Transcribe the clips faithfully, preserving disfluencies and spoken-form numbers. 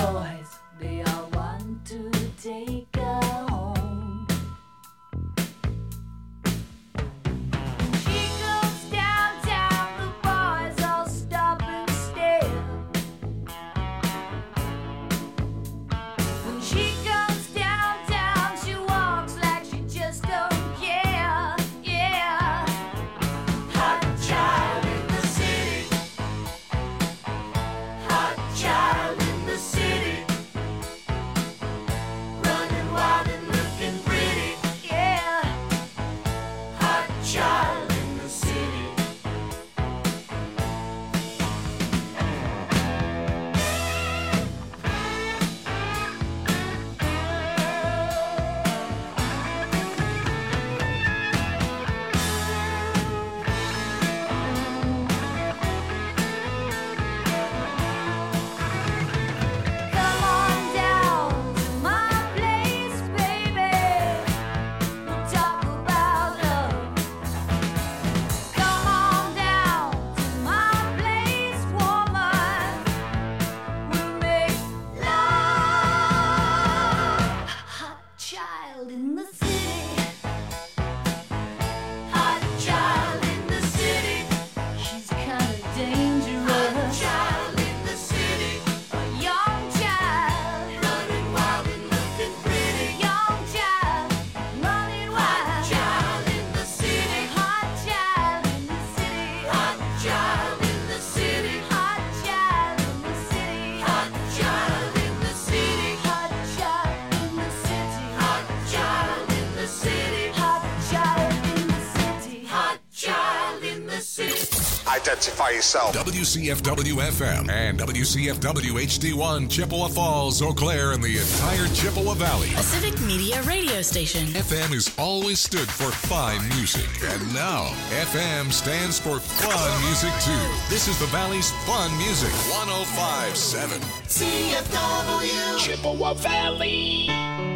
boys, they all want to take her home. When she goes downtown, the boys all stop and stare. When she goes downtown, she walks like she just don't care. Yeah. Hot child in the city. Hot child in the city. Running wild and looking pretty. Yeah. Hot child in the city. Come on down to my place, baby. We'll talk about love. Come on down to my place, woman. We'll make love. Hot child in the city. Hot child in the city. She's kinda dangerous. Hot child in the city. A young child. Running wild and looking pretty. Young child. Running wild. Hot child in the city. Hot child in the city. Hot child in the city. Hot child in the city. Hot child in the city. Hot child in the city. Hot child in the city. Hot child in the city. Hot child in the city. Identify yourself. W C F W F M and W C F W H D one, Chippewa Falls, Eau Claire, and the entire Chippewa Valley. A civic media radio station. F M has always stood for fine music, and now F M stands for fun music too. This is the Valley's fun music, one oh five point seven. C F W Chippewa Valley.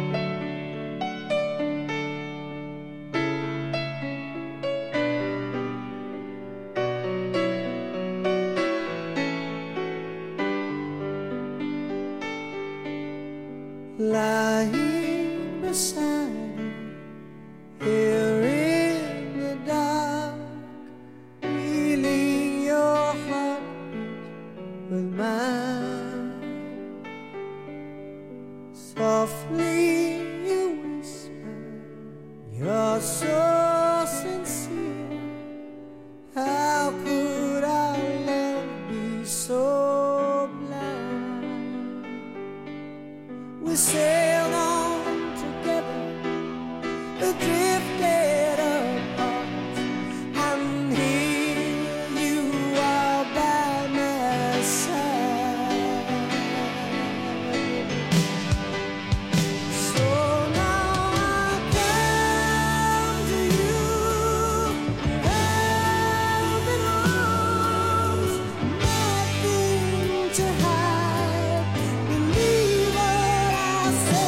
Lying beside you here in the dark, feeling your heartbeat with mine. Softly you whisper, you're so sincere. How could our love be so blind? We sailed on together, drifted apart, and here you are by my side. So now I come to you with open arms, nothing to hide. Believe what I say.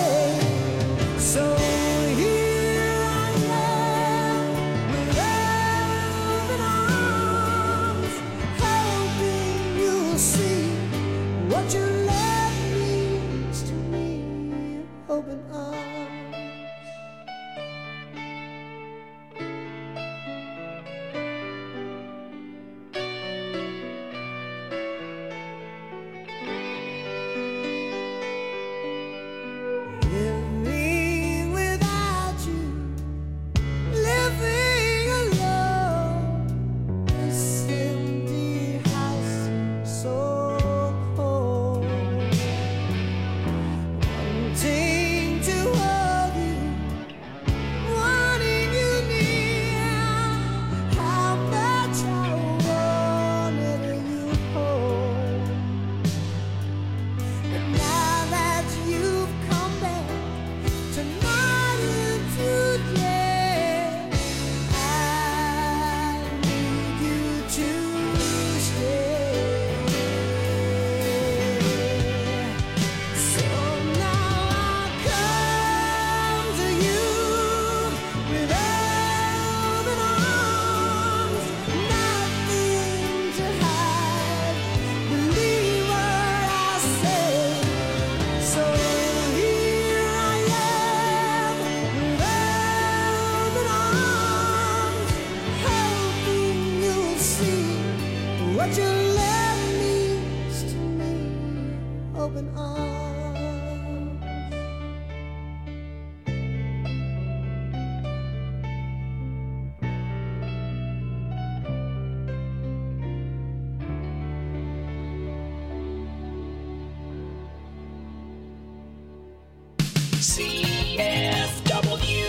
C F W.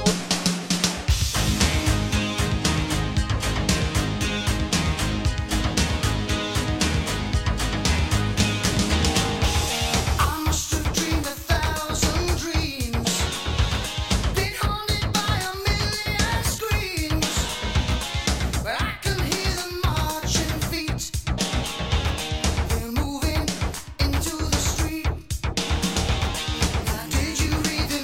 I must have dreamed a thousand dreams, been haunted by a million screams, but I can hear them marching feet. They're moving into the street. Now, did you read the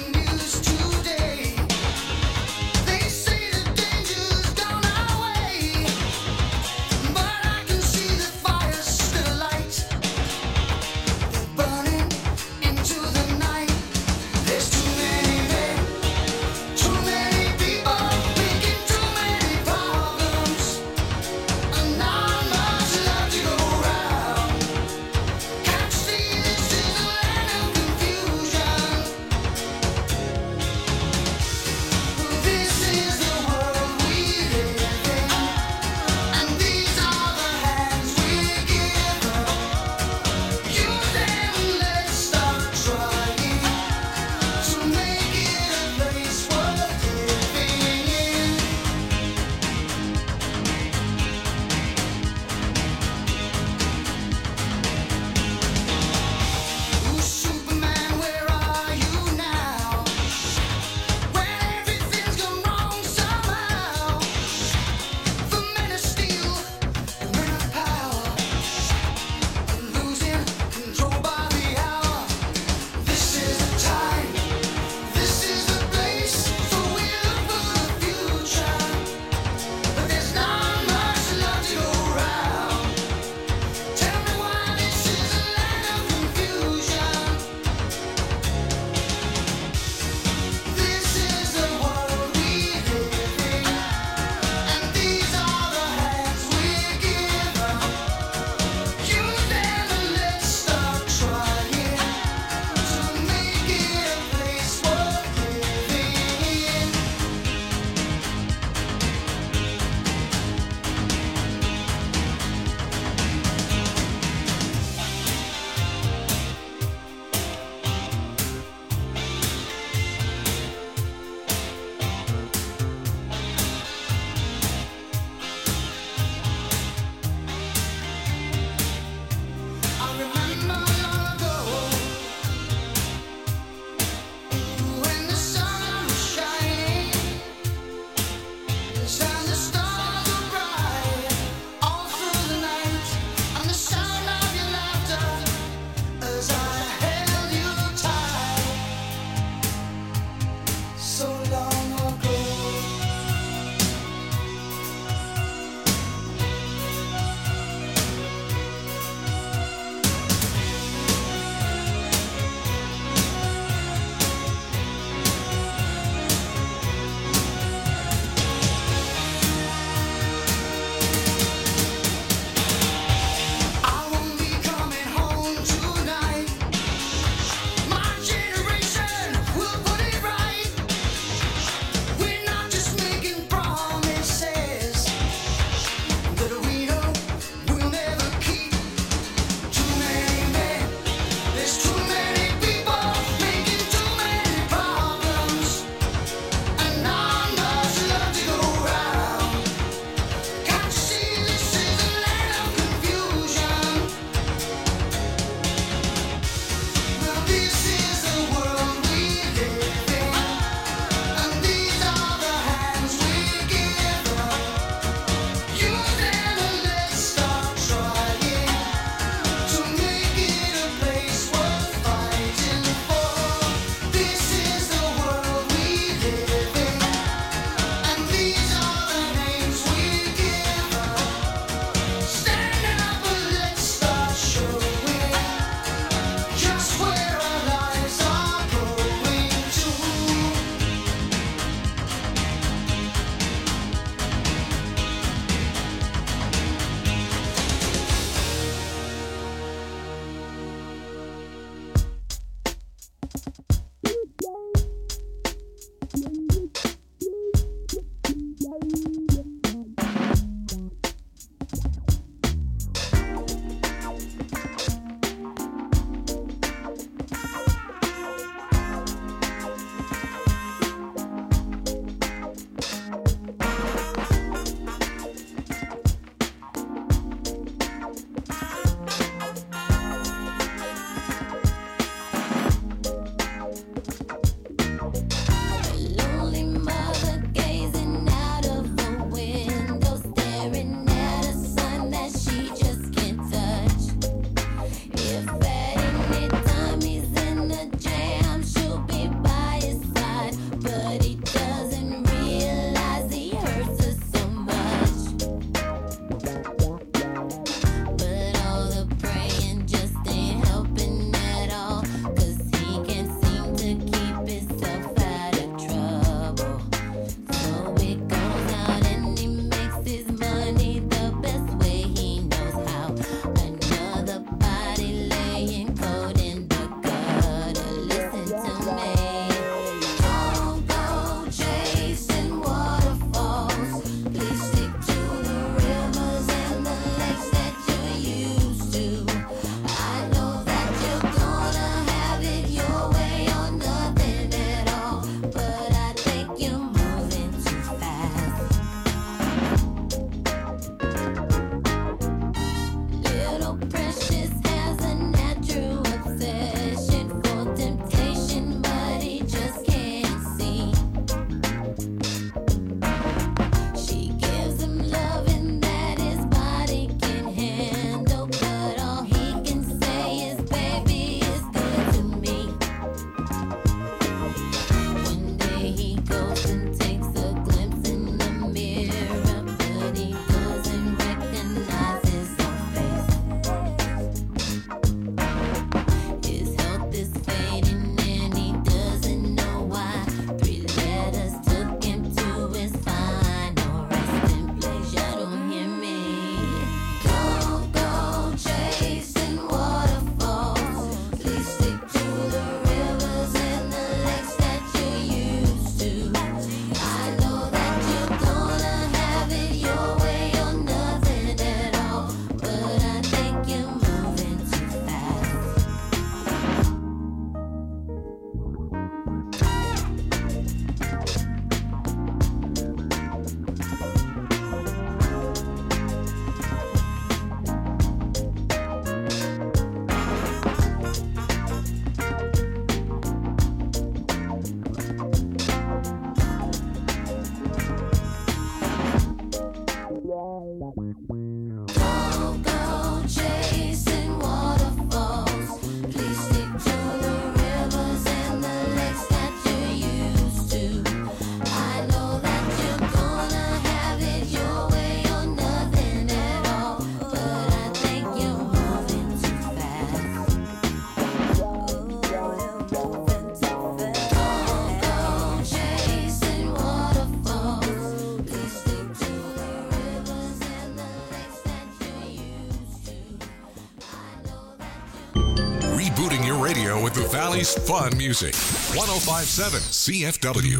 now with the Valley's fun music. one oh five point seven C F W.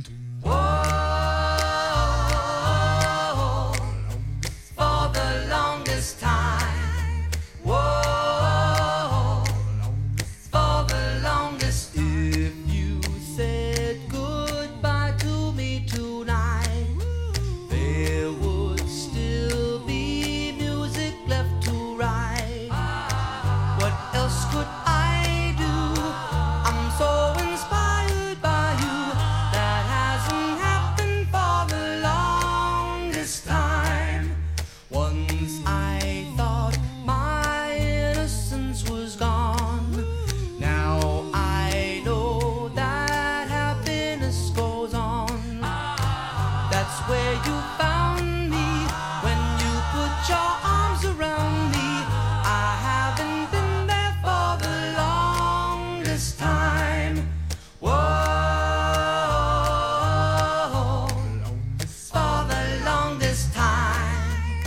Whoa, for the longest time. Whoa, for the longest. If you said goodbye to me tonight, there would still be music left to write. What else could I do? I'm so inspired by you. That hasn't happened for the longest time. Once I thought my innocence was gone. Now I know that happiness goes on. That's where you found me when you put your arms around me. I haven't been there for the longest time. Whoa, for the longest time.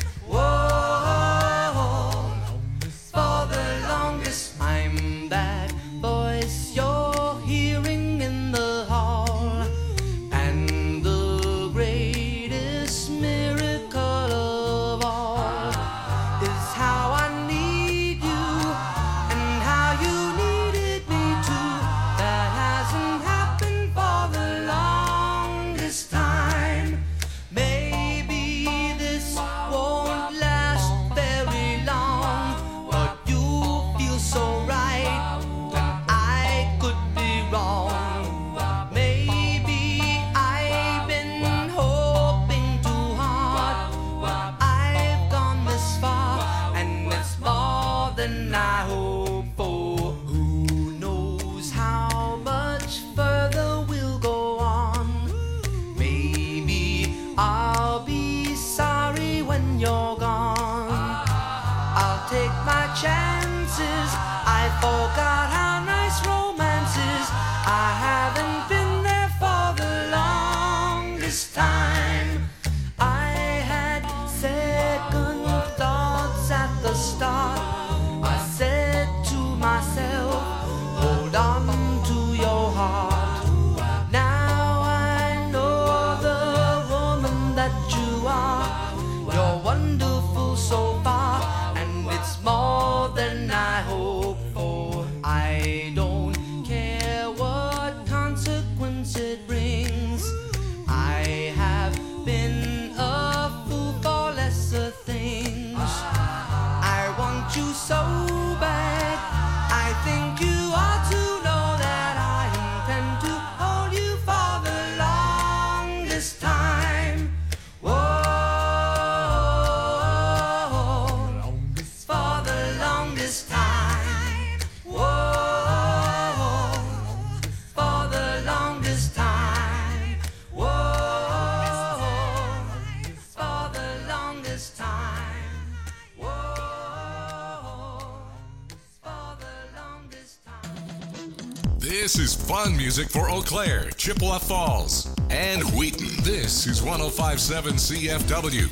Whoa, for the longest. I'm that voice you're hearing in the hall, and the greatest miracle of all is how I need you and how you needed me too. That hasn't happened for the longest time. Maybe this won't last very long, but you feel so right, and I could be wrong. Maybe I've been hoping too hard, but I've gone this far, and it's more than I hope for. Who knows how much further we'll go on? Maybe I'll be sorry when you're gone. I'll take my chances. I forgot how nice romance is. I haven't been there for the longest time. I had second thoughts at the start. I said to myself, hold on to your heart. Now I know the woman that you are. You're wonderful so far, and it's more than I hope for. I don't care what consequence it brings. I have been a fool for lesser things. I want you so bad. I think you ought to know that I intend to hold you for the longest time. Whoa, for the longest time. Whoa, for the longest time. Whoa, for the longest time. Whoa, for the longest time. This is fun music for Eau Claire, Chippewa Falls, and Wheaton. This is one oh five point seven C F W.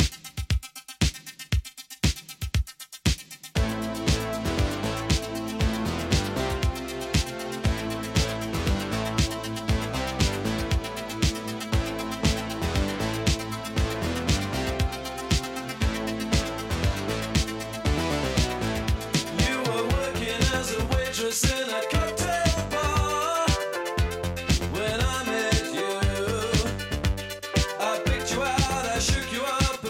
You were working as a waitress in a cocktail bar when I met you. I picked you out, I shook you up,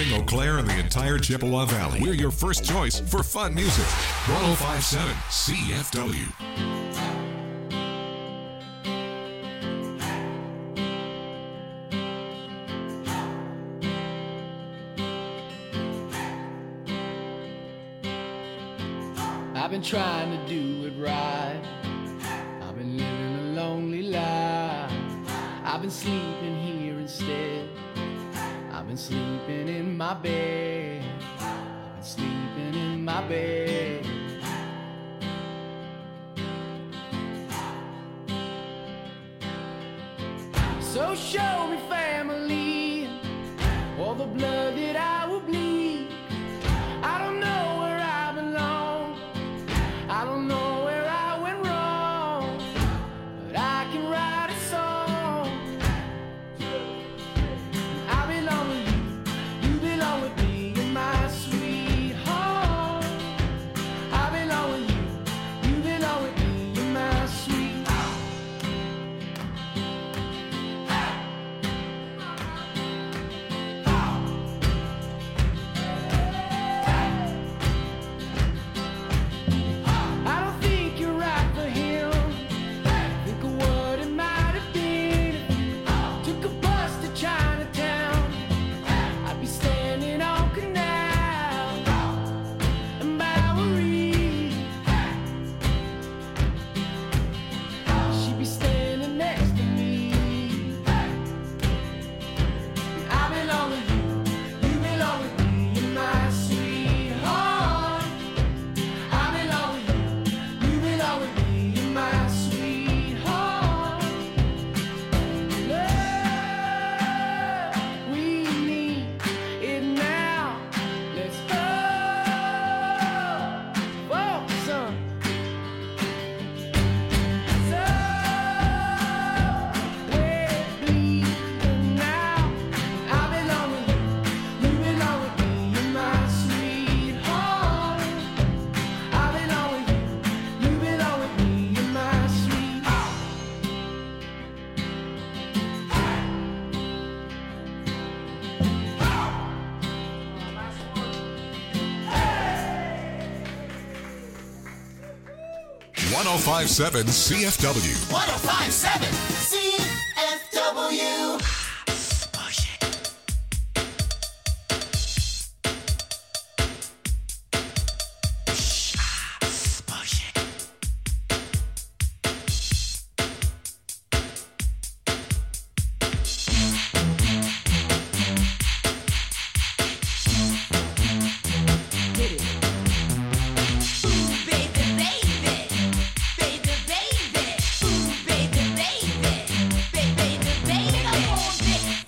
Eau Claire and the entire Chippewa Valley. We're your first choice for fun music. one oh five point seven C F W. I've been trying to do it right. I've been living a lonely life. I've been sleeping here instead. I've been sleeping in my bed. I've been sleeping in my bed. So show me family, all the blood that I will bleed. I don't know where I belong. I don't know where I went wrong, but I can write a song. I belong with you, you belong with me, you're my sweetheart. I belong with you, you belong with me, you're my sweetheart. I don't think you're right for him. Think of what it might have been if you took a bus to Chinatown. I'd be standing on Canal and Bowery. She'd be standing next to me. I belong with you, you belong with me, you're my sweetheart. I belong with you, you belong with me, you're my sweetheart. Love, we need it now. Let's go. Whoa, son. So, we're bleeding now. I belong with you, you belong with me, you're my sweetheart. I belong with you, you belong with me, you're my sweetheart. one oh five point seven C F W. one oh five point seven C F W. Baby, baby, baby, baby, ooh, baby, baby, baby, baby,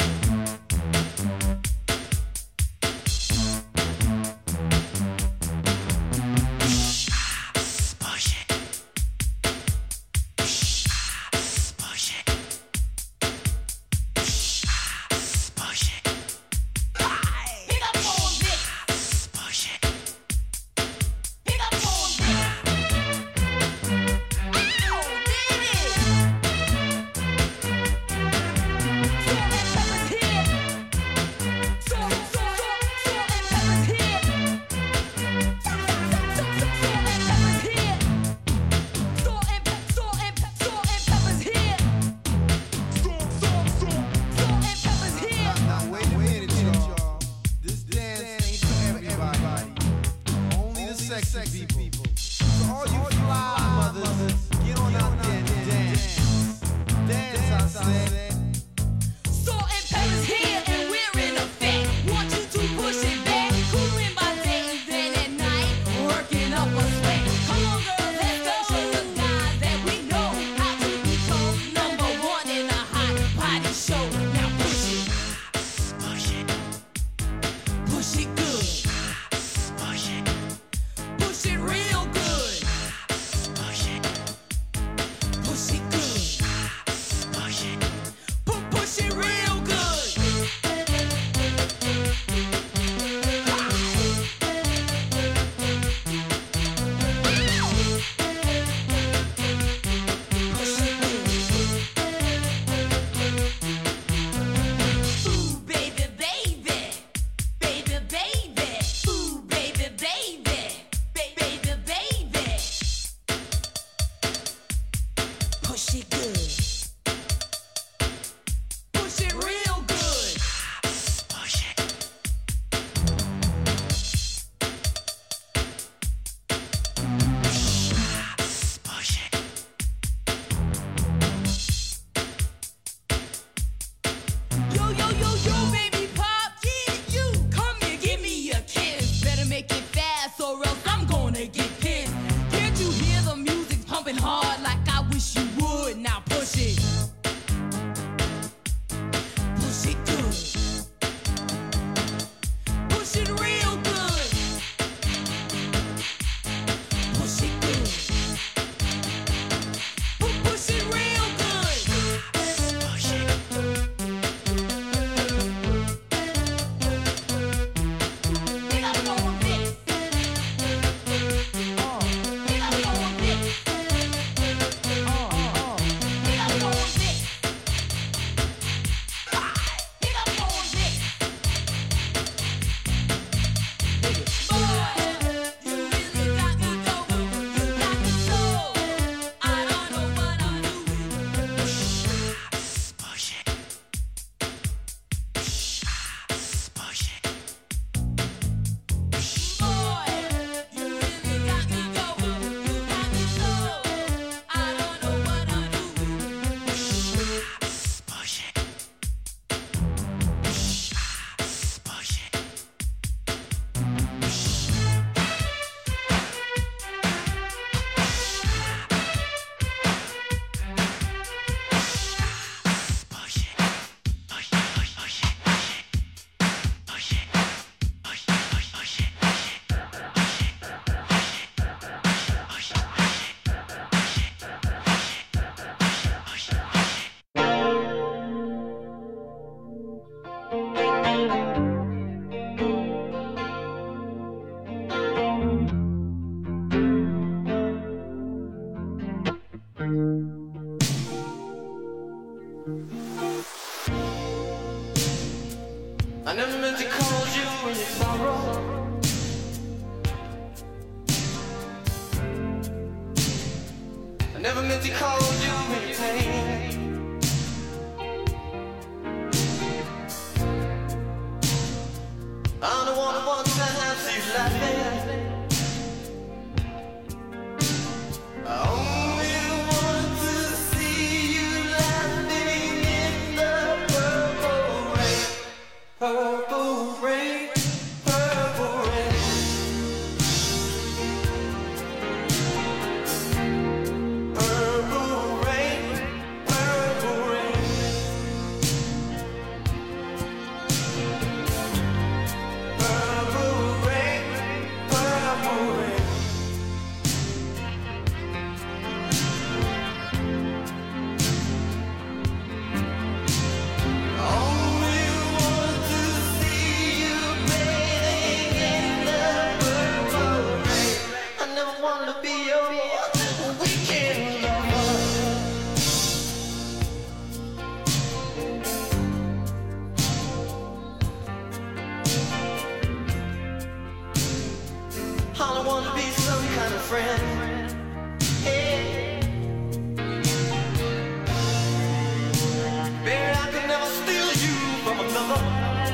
baby, Since he called you in pain. I'm the one who wants to have you laughing. I only want to see you laughing in the purple rain. Purple rain, purple rain. Purple rain, purple rain. Purple rain, purple rain. Only want to see you bathing in the purple rain. I never want to be your weekend lover. All I want to be some kind of friend. Hey. Baby, I could never steal you from another.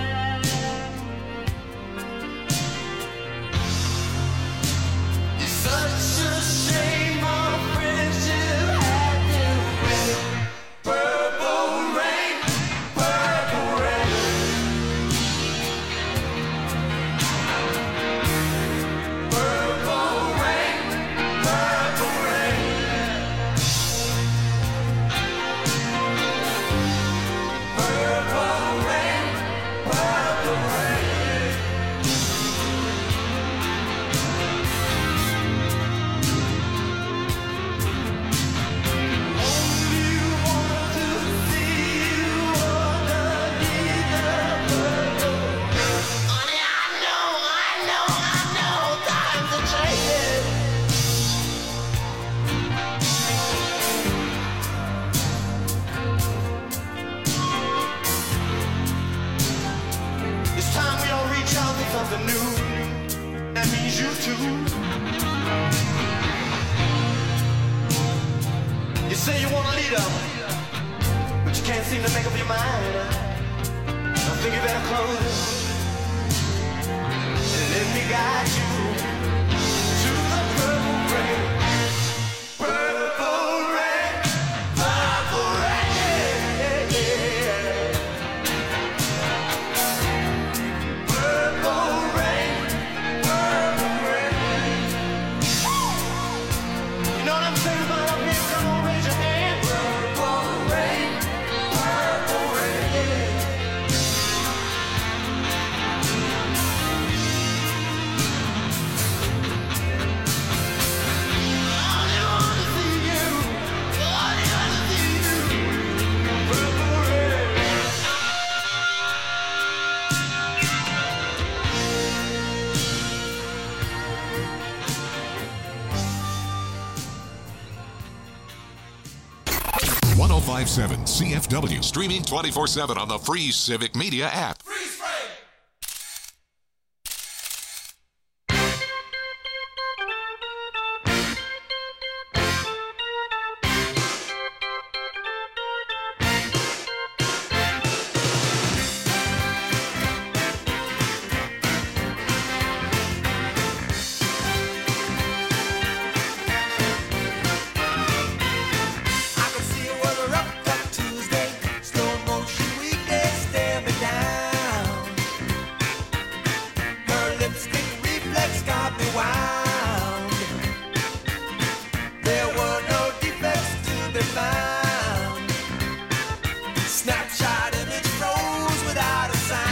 It's such a shame our friendship had to end. Purple rain, purple rain. Purple rain, purple rain. Purple rain, purple rain. Only want to see you underneath the purple rain. Honey, I know, I know, I know times are changing. It's time we all reach out for something new. That means you too. You say you want a leader, but you can't seem to make up your mind. I think you better close and let me guide you to the purple rain. Purple rain, purple rain. Purple rain, purple rain. You know what I'm saying about up here? Come on, raise your hand. Purple rain, purple rain. one oh five point seven C F W, streaming twenty-four seven on the free Civic Media app. I can see weather up that Tuesday, slow motion weekday, stare me down. Her lipstick reflex got me wound. There were no defects to be found. Snapshot image froze without a sound.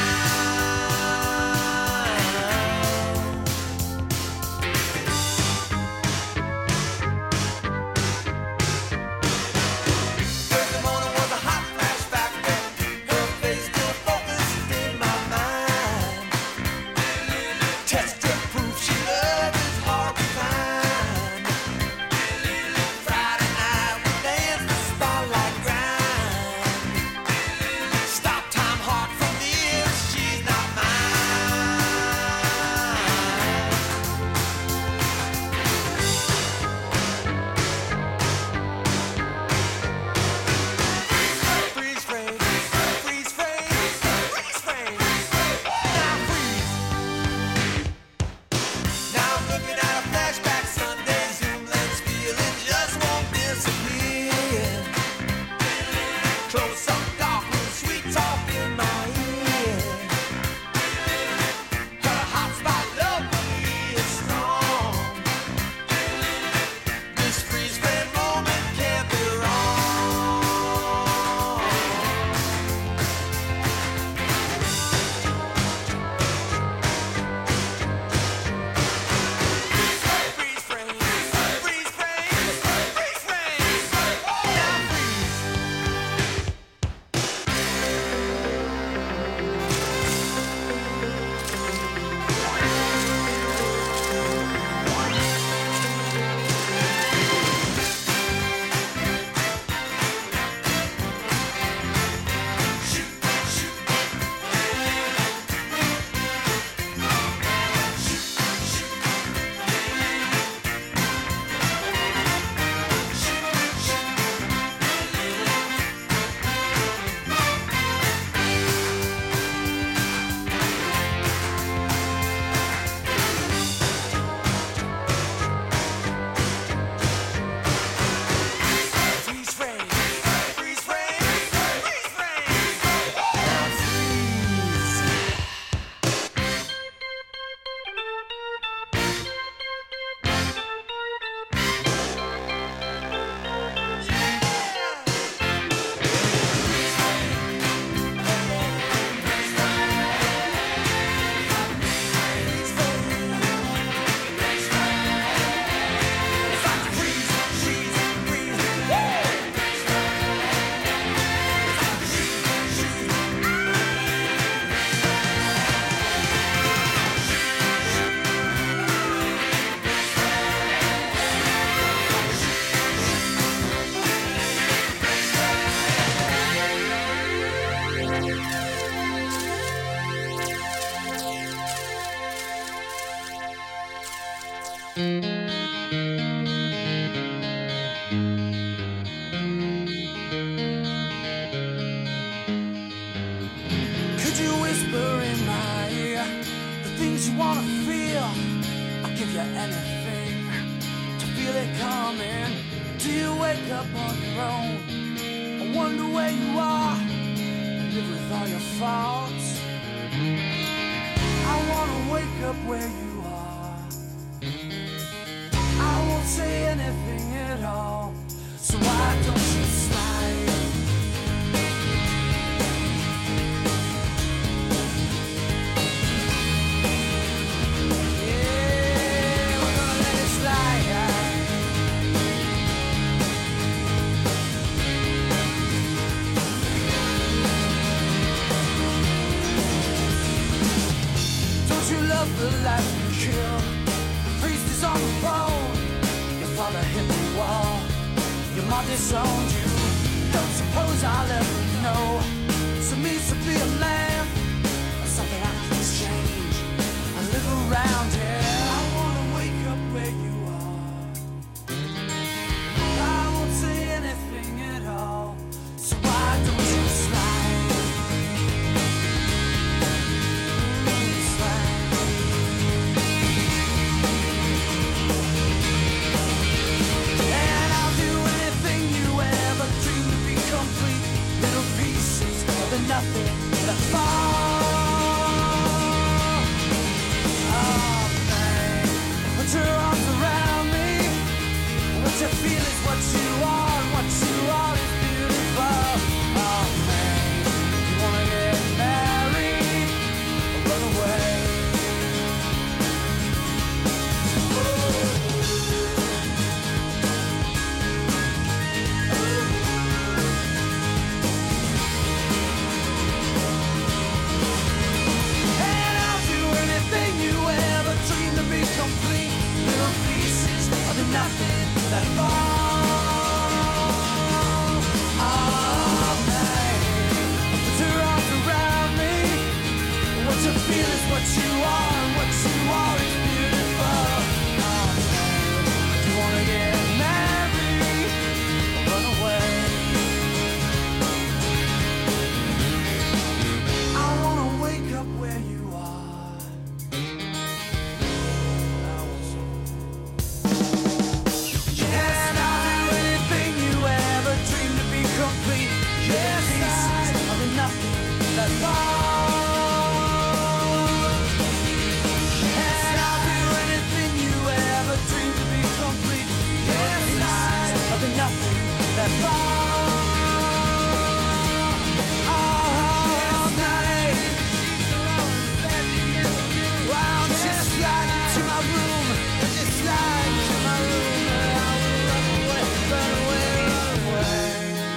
Thursday morning was a hot flash factor. Her face still focused in my mind. Test drip proof she loved is hard to find. Friday night we danced the spotlight grind. Stop time hard from this, she's not mine. Could you whisper in my ear the things you wanna feel? I'll give you anything to feel it coming. Do you wake up on your own? I wonder where you are. Live with all your faults. I wanna wake up where you are. I won't say anything at all. So why don't you slide? Yeah, we're gonna let it slide. Don't you love the life you kill? The priest is on the phone. Your father hit the wall. Your mom disowned you. Don't suppose I'll ever know. So means to be a man. Something I can change. I live around here. I wanna wake up where you are. I won't say anything at all. So why don't you slide? Slide. And I'll do anything you ever dreamed to be complete. Little pieces of the nothing that fall. Oh man, put your arms around me. What you feel is what you are, and what you are is beautiful. Oh man, you wanna get married or run away? And I'll do anything you ever dreamed to be complete. Little pieces of the nothing that fall. Oh man, put your arms around me. What you feel is what you are, and what you are is beautiful. Oh man, do you wanna get married or run away? I wanna wake up where you are. And I'll do anything you ever dreamed to be complete. Yeah, pieces of the nothing that fall. And I'll do anything you ever dreamed to be complete. Yeah, pieces of the nothing that fall. Oh, night. Wow, just slide into my room. Just slide into my room. And I will run away, run away, run away.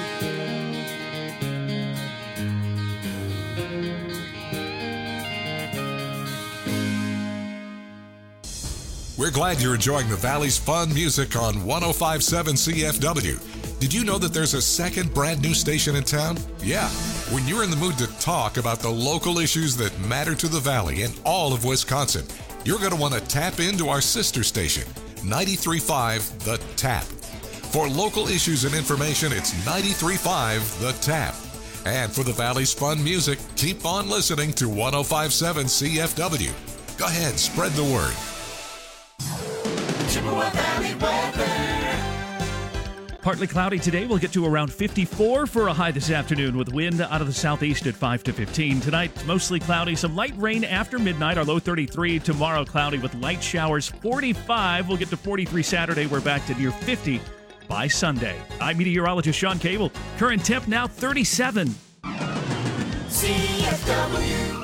We're glad you're enjoying the Valley's fun music on one oh five point seven C F W. Did you know that there's a second brand new station in town? Yeah. When you're in the mood to talk about the local issues that matter to the Valley and all of Wisconsin, you're going to want to tap into our sister station, ninety-three point five The Tap. For local issues and information, it's ninety-three point five The Tap. And for the Valley's fun music, keep on listening to one oh five point seven C F W. Go ahead, spread the word. Chippewa Valley weather. Partly cloudy today. We'll get to around fifty-four for a high this afternoon with wind out of the southeast at five to fifteen. Tonight, mostly cloudy. Some light rain after midnight. Our low thirty-three. Tomorrow, cloudy with light showers. forty-five. We'll get to forty-three Saturday. We're back to near fifty by Sunday. I'm meteorologist Sean Cable. Current temp now thirty-seven. C F W.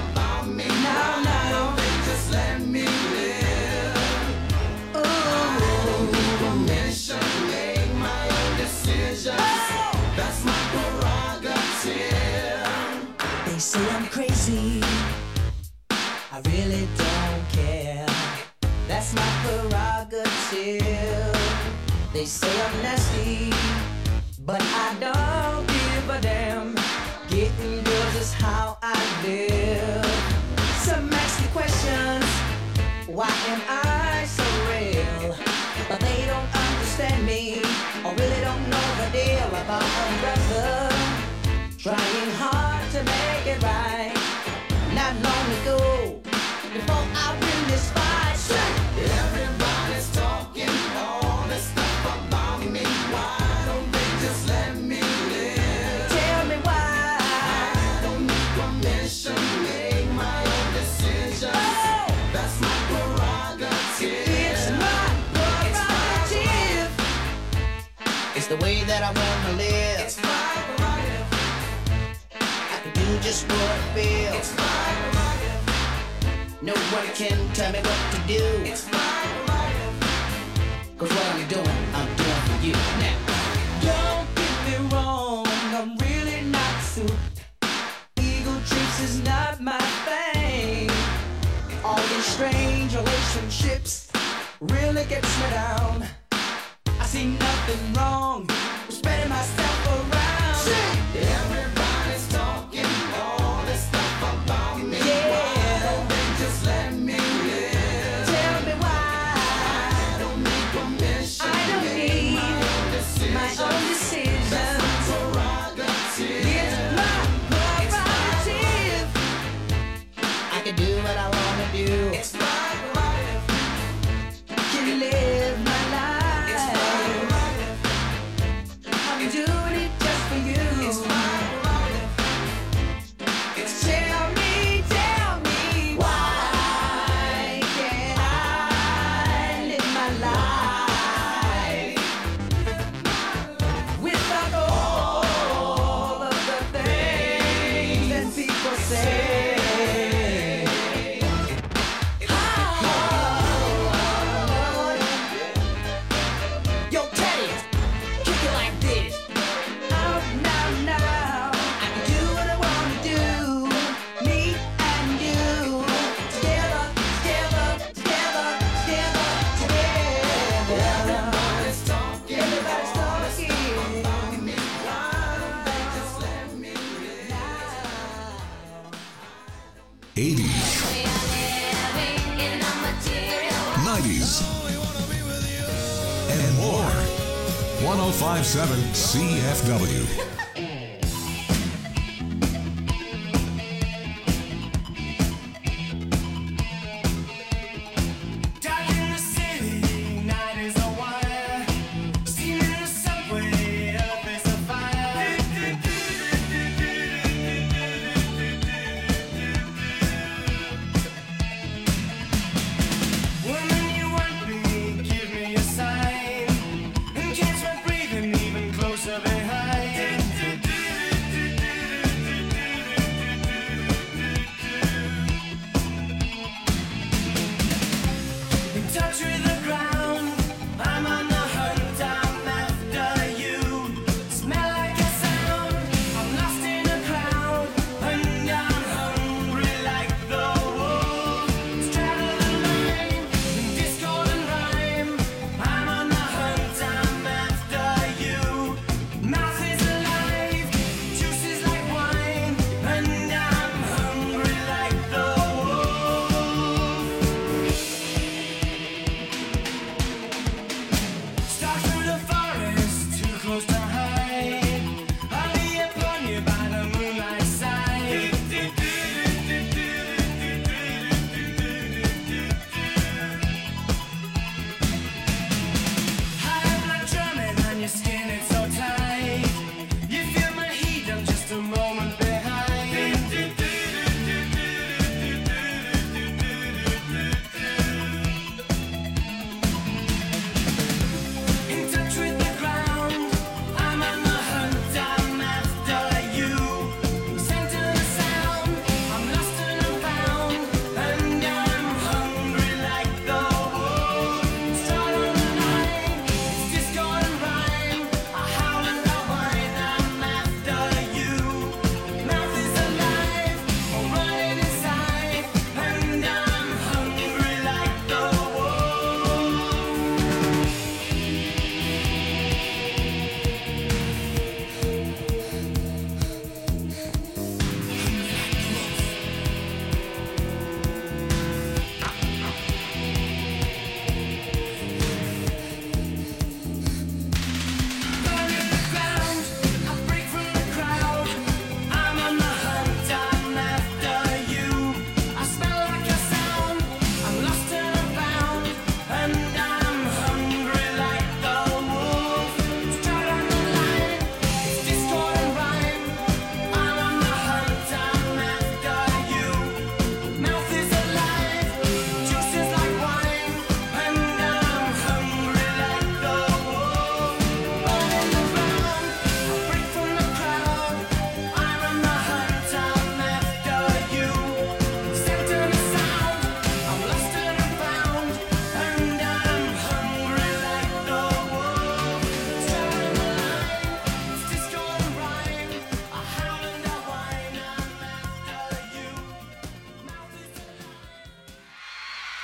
Now, now, just let me live. crazy. I really don't care. That's my prerogative. They say I'm nasty, but I don't give a damn. Getting girls is how I live. Some ask me questions, why am I so real? But they don't understand me, or really don't know the deal about a brother trying hard to make it right. Not long ago, before I win this fight, everybody's talking all this stuff about me. Why don't they just let me live? Tell me why. I don't need permission, make my own decisions. Oh, that's my prerogative. It's my prerogative. It's the way that I wanna live. It's my prerogative. I can do just what I feel. It's my prerogative. No one can tell me what to do. It's my prerogative. Cause what I'm doing, I'm doing for you now. Don't get me wrong, I'm really not suited. Ego trips is not my thing. All these strange relationships really gets me down. I see nothing wrong with spreading myself around. Everybody's talking all this stuff about me. Yeah. Why don't they just let me live? Tell me why. I don't need permission. I don't need my own decisions. My own decisions. That's my prerogative. It's my prerogative. I can do what I wanna do. It's my prerogative. Can live my life. It's my prerogative. I'm doing it just for you. It's my prerogative. It's tell me, tell me why can't I live my life without all of the things that people say? Yo, Teddy, kick it like this. Now, now, now, I can do what I wanna do. Me and you, together, together, together, together, together. Everybody's talking, everybody's talking about me. Why don't they just let me live? eighties, nineties, and more. one oh five point seven C F W. Down in the city, night is a wire. Steam in the subway, earth is a fire. Woman, you want me, give me a sign. And catch my breathing even closer behind.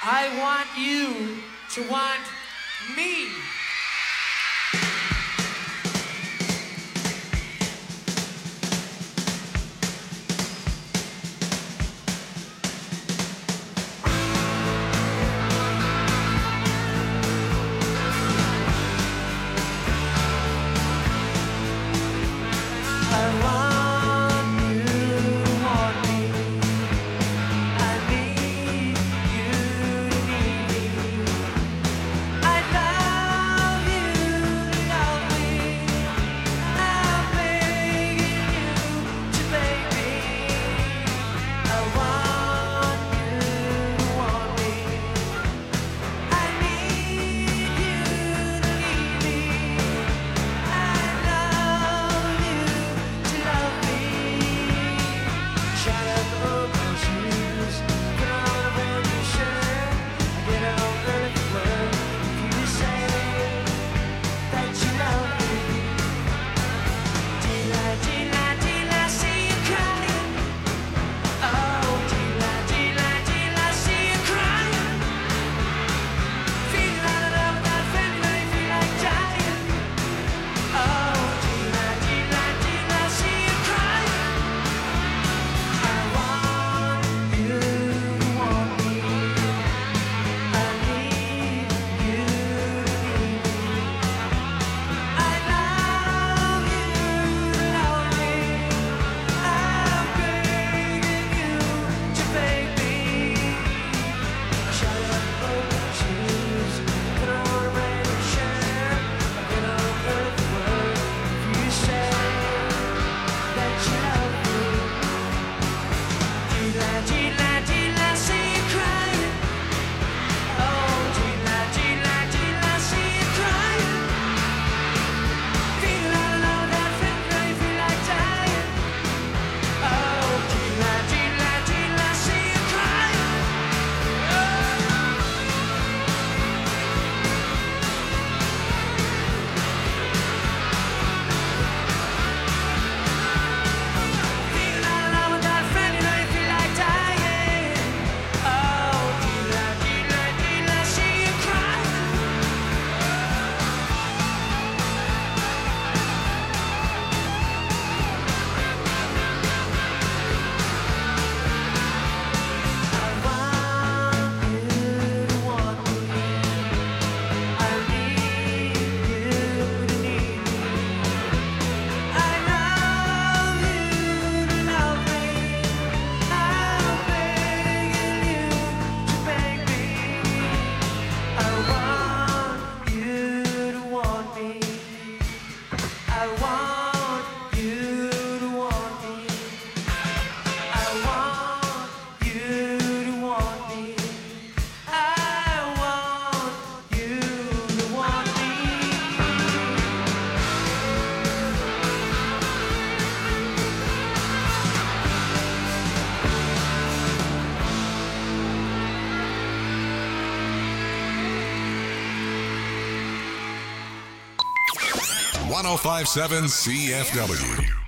I want you to want me. I want you to want me. I need you to need me. I love you to love me. I'm begging you to beg me. I want you to want me. I need you to need me. I love you to love me. Shut up the open shoes, put on a brand new shirt. I get out early for work. If you say that you love me, Tila, Tila, Tila, see you crying. Oh, Tila, Tila, Tila, see you crying. Feel out of love without feeling, I feel like dying. Oh, Tila, Tila, Tila, see you crying. I want you to want me. I need you to need me. I love you to love me. I'm begging you to beg me. Shut up, open shoes, put on a brand new shirt. I get up early for work. If you say that you love me, Tila, Tila, Tila, see you crying. Oh, Tila, Tila, Tila, see you crying. Feel out of love without feeling, I feel like dying. Oh, Tila, Tila, Tila, see you crying. Feel out of love without feeling, I feel like dying. Oh, Tila, Tila, Tila, see you crying. I want you to want me. I need you to need me. I love you to love me. I'm begging you to beg me. I want you to want me. I want you to want me. I want you to want me. I want you to want me. one oh five point seven C F W.